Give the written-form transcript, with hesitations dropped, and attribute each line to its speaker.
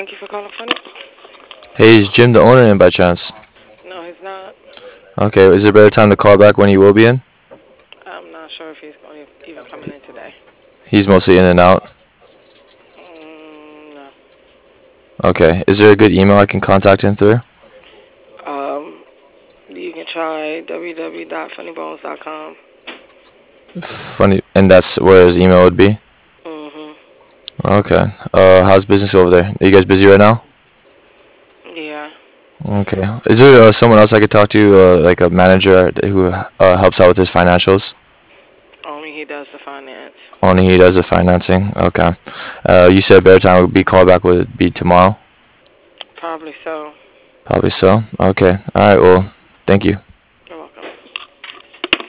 Speaker 1: Thank you for calling Funny.
Speaker 2: Hey, is Jim the owner in by chance?
Speaker 1: No, he's not.
Speaker 2: Okay, is there a better time to call back when he will be in?
Speaker 1: I'm not sure if he's going to even coming in today.
Speaker 2: He's mostly in and out.
Speaker 1: No.
Speaker 2: Okay, is there a good email I can contact him through?
Speaker 1: Um, you can try www.funnybones.com.
Speaker 2: Funny, and that's where his email would be?
Speaker 1: Mhm.
Speaker 2: Okay. How's business over there? Are you guys busy right now?
Speaker 1: Yeah.
Speaker 2: Okay. Is there someone else I could talk to, like a manager who helps out with his financials?
Speaker 1: Only he does the finance.
Speaker 2: Only he does the financing. Okay. You said better time would be call back would be tomorrow?
Speaker 1: Probably so.
Speaker 2: Probably so. Okay. All right. Well, thank you.